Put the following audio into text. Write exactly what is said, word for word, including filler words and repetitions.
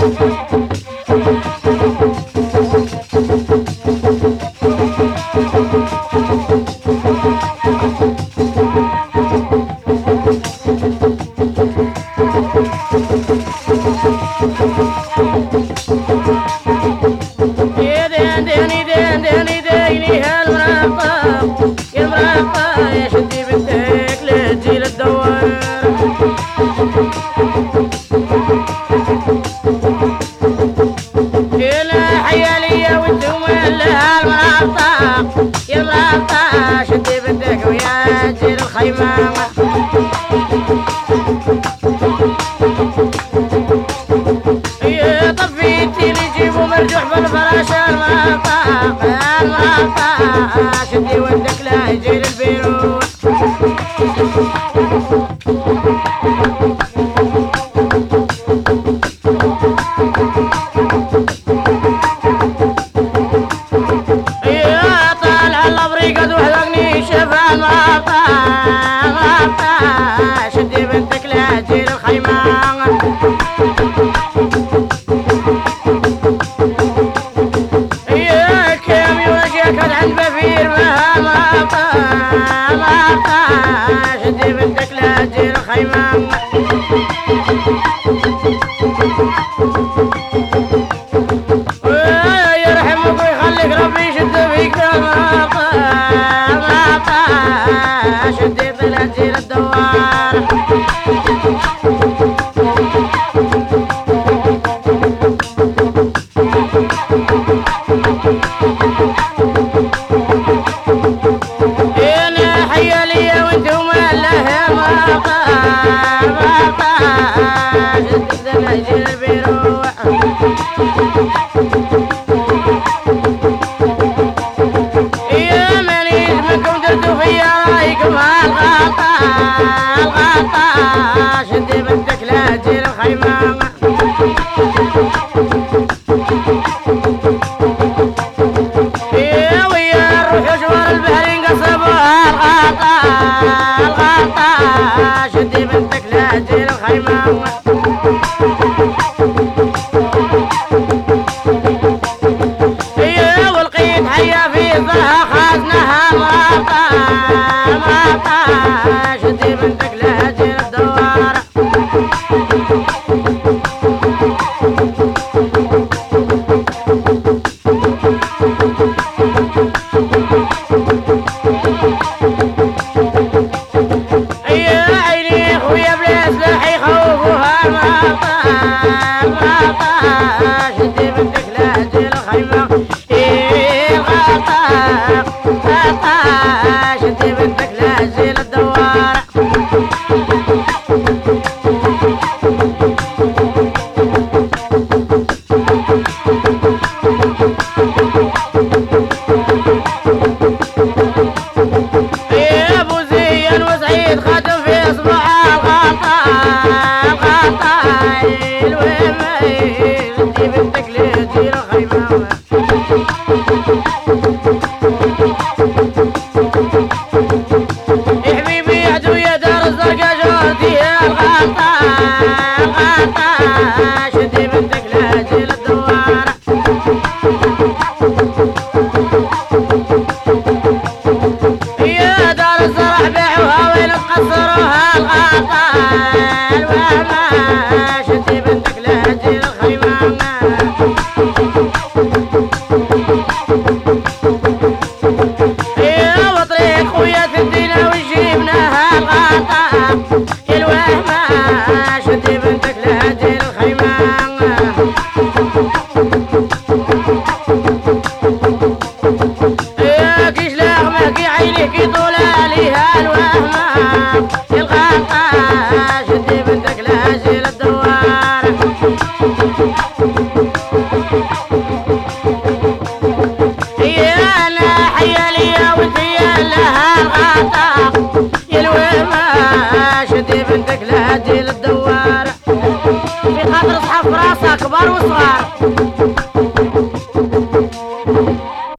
شدي بدك ويا جيل الخيمة طفيتي نجيبوا مرجوح بالفراش المطاق المطاق شدي ودك لا يجيل البيروت شدي بنتك لا تجيل الخيمة يا كم يوجهك العند بفير ما ماطا ماطا شدي بنتك لا تجيل الخيمة يرحمك ويخليك ربي يشد فيك ماطا ماطا شدي طلع تجيل الدوار انا حيا ليا وانتم الله ماطا ماطا شدي طلع تجيل البيروح يا منيش منكم درتوا فيا رايكم هالغاطا الغاطا شدي بنتك لا تجيل الخيمة يا ويا الروح جوار البحرين قصبوها الغاطا الغاطا شدي بنتك لا تجيل الخيمة يا والقيد حيا في ظهرها خازنها ماطا ماطا شدي بنتك لا تجيل الدوار يا عيني خويا بلا سلاح يخوفوها ماطا ماطا شدي بنتك لا تجيل الخيمة الغاطا غاطا شدي بنتك لا تجيل الدوار يا ابو زين وسعيد خاتم في اصبع الغاطا الغاطا الوهم شدي بنتك لا تجيل الخيمة يا حبيبي عدو يا دار الزرقا جودي الغاطا الغاطا شدي بنتك لا تجيل الدوار يا دار الزرع بيعوها وين تقصروها الغاطا الوهمة شدي بنتك لا تجيل الخيمة يا وطريق خويا تدينا وجيبناها الغاطا الوهمة شدي بنتك لا تجيل الخيمة يا كيش لاغمك يا عينيك يطول عليها الوهمة الغاطا شدي بنتك لا تجيل الدوار يا انا حيا ليا وانت يا لها الغاطا الوهمة شدي بنتك لا تجيل الدوار في خاطر اصحاب راسها كبار وصغار